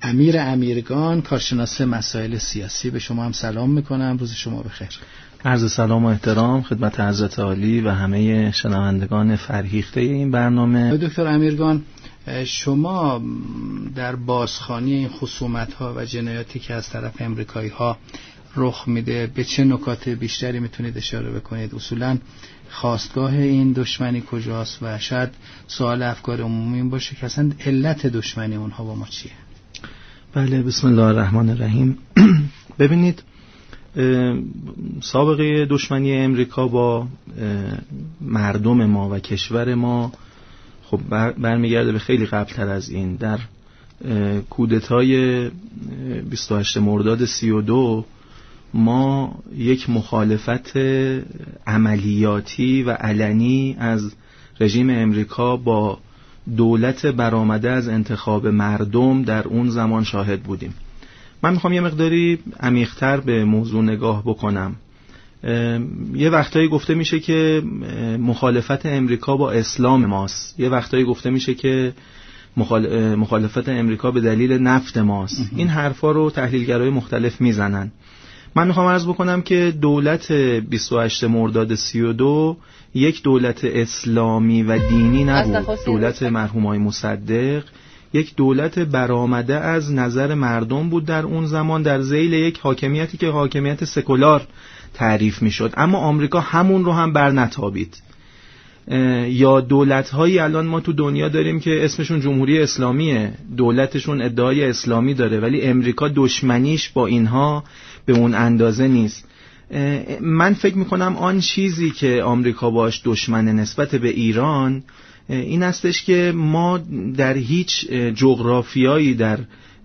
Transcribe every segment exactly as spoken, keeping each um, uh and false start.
امیر امیرگان، کارشناس مسائل سیاسی. به شما هم سلام میکنم، روز شما بخیر. عرض سلام و احترام خدمت حضرت عالی و همه شنوندگان فرهیخته این برنامه. دکتر امیرگان، شما در بازخوانی این خصومت‌ها و جنایاتی که از طرف امریکایی‌ها رخ میده به چه نکات بیشتری میتونید اشاره بکنید؟ اصولاً خواستگاه این دشمنی کجاست و شاید سوال افکار عمومی این باشه که اصلا علت دشمنی اونها با ما چیه؟ بله، بسم الله الرحمن الرحیم. ببینید، سابقه دشمنی امریکا با مردم ما و کشور ما خب برمیگرده به خیلی قبلتر از این. در کودتای بیست و هشتم مرداد سی و دو ما یک مخالفت عملیاتی و علنی از رژیم امریکا با دولت برآمده از انتخاب مردم در اون زمان شاهد بودیم. من میخوام یه مقداری عمیق‌تر به موضوع نگاه بکنم. یه وقتایی گفته میشه که مخالفت امریکا با اسلام ماست، یه وقتایی گفته میشه که مخالفت امریکا به دلیل نفت ماست. این حرفا رو تحلیلگرای مختلف میزنن. من میخوام عرض بکنم که دولت بیست و هشتم مرداد سی و دو یک دولت اسلامی و دینی نبود. دولت مرحومای مصدق یک دولت برآمده از نظر مردم بود در اون زمان، در ذیل یک حاکمیتی که حاکمیت سکولار تعریف میشد. اما آمریکا همون رو هم بر نتابید. یا دولت‌هایی الان ما تو دنیا داریم که اسمشون جمهوری اسلامیه، دولتشون ادعای اسلامی داره، ولی امریکا دشمنیش با اینها به اون اندازه نیست. من فکر میکنم آن چیزی که آمریکا باش دشمن نسبت به ایران این هستش که ما در هیچ جغرافیایی در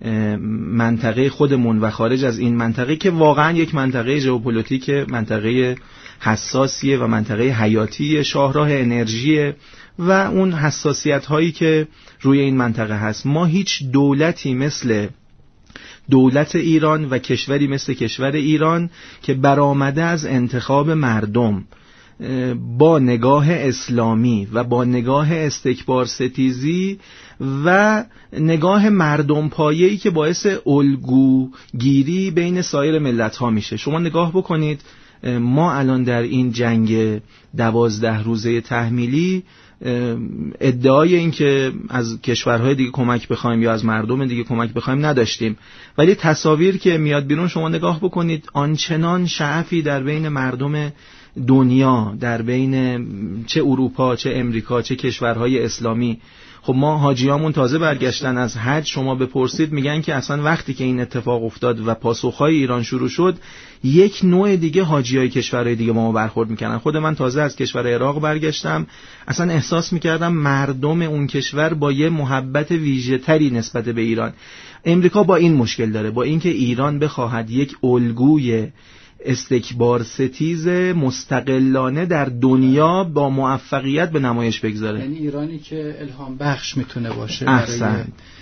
منطقه خودمون و خارج از این منطقه که واقعا یک منطقه ژئوپلیتیک، منطقه حساسیه و منطقه حیاتی، شاهراه انرژی و اون حساسیت هایی که روی این منطقه هست، ما هیچ دولتی مثل دولت ایران و کشوری مثل کشور ایران که برآمده از انتخاب مردم با نگاه اسلامی و با نگاه استکبار ستیزی و نگاه مردم پایه‌ای که باعث الگوگیری بین سایر ملت‌ها میشه. شما نگاه بکنید، ما الان در این جنگ دوازده روزه تحمیلی ادعای این که از کشورهای دیگه کمک بخوایم یا از مردم دیگه کمک بخوایم نداشتیم، ولی تصاویر که میاد بیرون شما نگاه بکنید، آنچنان شعفی در بین مردم دنیا، در بین چه اروپا چه امریکا چه کشورهای اسلامی. خب ما حاجیامون تازه برگشتن از حج، شما بپرسید میگن که اصلا وقتی که این اتفاق افتاد و پاسخهای ایران شروع شد، یک نوع دیگه حاجیای کشورهای دیگه با ما برخورد میکنن. خود من تازه از کشور عراق برگشتم، اصلا احساس میکردم مردم اون کشور با یه محبت ویژه تری نسبت به ایران. امریکا با این مشکل داره، با اینکه ایران بخواهد یک الگوی استکبار ستیز مستقلانه در دنیا با موفقیت به نمایش بگذاره. یعنی ایرانی که الهام بخش میتونه باشه احسن. برای